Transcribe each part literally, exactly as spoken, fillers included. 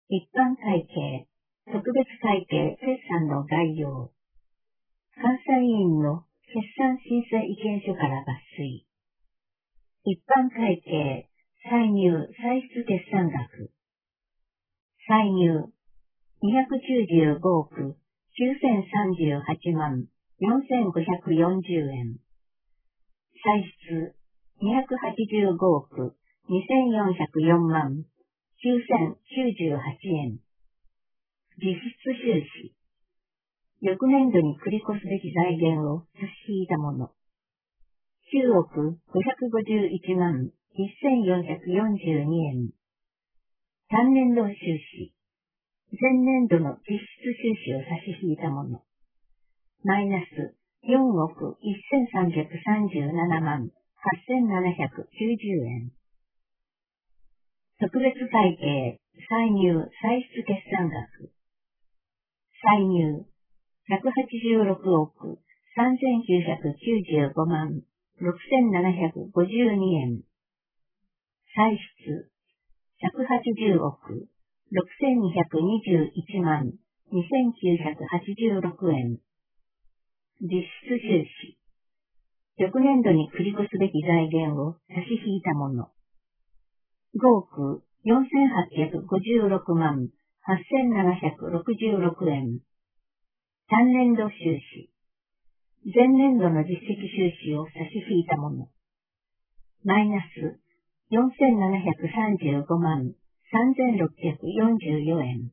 一般会計、特別会計決算の概要。監査委員の決算申請意見書から抜粋。一般会計、歳入歳出決算額。歳入、にひゃくきゅうじゅうごおくきゅうせんさんじゅうはちまんよんせんごひゃくよんじゅうえん。歳出、にひゃくはちじゅうごおくにせんよんひゃくよんまんきゅうせんきゅうじゅうはちえん。実質収支。翌年度に繰り越すべき財源を差し引いたもの。きゅうおくごひゃくごじゅういちまんせんよんひゃくよんじゅうにえん。単年度収支。前年度の実質収支を差し引いたもの。マイナスよんおくせんさんびゃくさんじゅうななまんはっせんななひゃくきゅうじゅうえん。特別会計、歳入歳出決算額。歳入、ひゃくはちじゅうろくおくさんぜんきゅうひゃくきゅうじゅうごまんろくせんななひゃくごじゅうにえん。歳出、ひゃくはちじゅうおくろくせんにひゃくにじゅういちまんにせんきゅうひゃくはちじゅうろくえん。実質収支。翌年度に繰り越すべき財源を差し引いたもの。ごおくよんせんはっぴゃくごじゅうろくまんはっせんななひゃくろくじゅうろくえん。単年度収支。前年度の実績収支を差し引いたもの。マイナスよんせんななひゃくさんじゅうごまんさんぜんろっぴゃくよんじゅうよえん。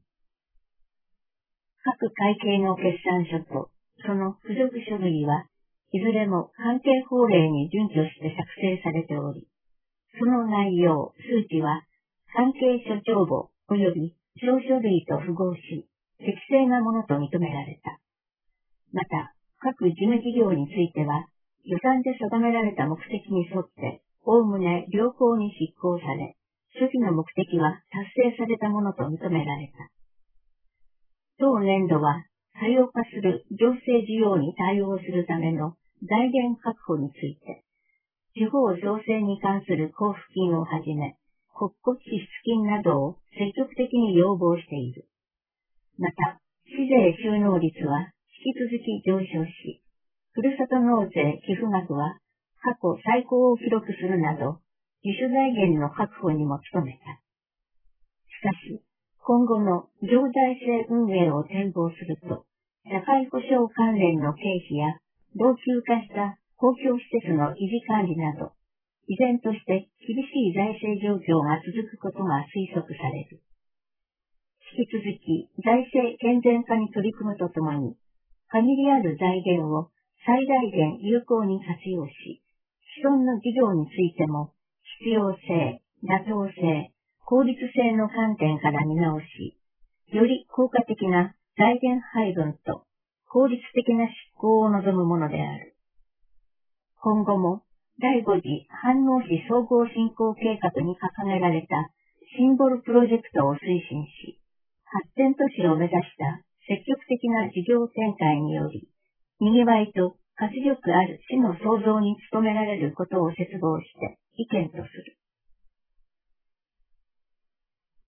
各会計の決算書とその付属書類はいずれも関係法令に準拠して作成されており、その内容、数値は関係書帳簿及び証書類と符合し、適正なものと認められた。また、各事務事業については、予算で定められた目的に沿って、おおむね良好に執行され、初期の目的は達成されたものと認められた。当年度は、多様化する行政需要に対応するための財源確保について、地方造成に関する交付金をはじめ、国庫支出金などを積極的に要望している。また、市税収納率は引き続き上昇し、ふるさと納税寄付額は過去最高を記録するなど、自主財源の確保にも努めた。しかし、今後の行財政運営を展望すると、社会保障関連の経費や老朽化した公共施設の維持管理など、依然として厳しい財政状況が続くことが推測される。引き続き財政健全化に取り組むとともに、限りある財源を最大限有効に活用し、既存の事業についても必要性、妥当性、効率性の観点から見直し、より効果的な財源配分と効率的な執行を望むものである。今後もだいご次飯能市総合振興計画に掲げられたシンボルプロジェクトを推進し、発展都市を目指した積極的な事業展開により、賑わいと活力ある市の創造に努められることを切望して意見とする。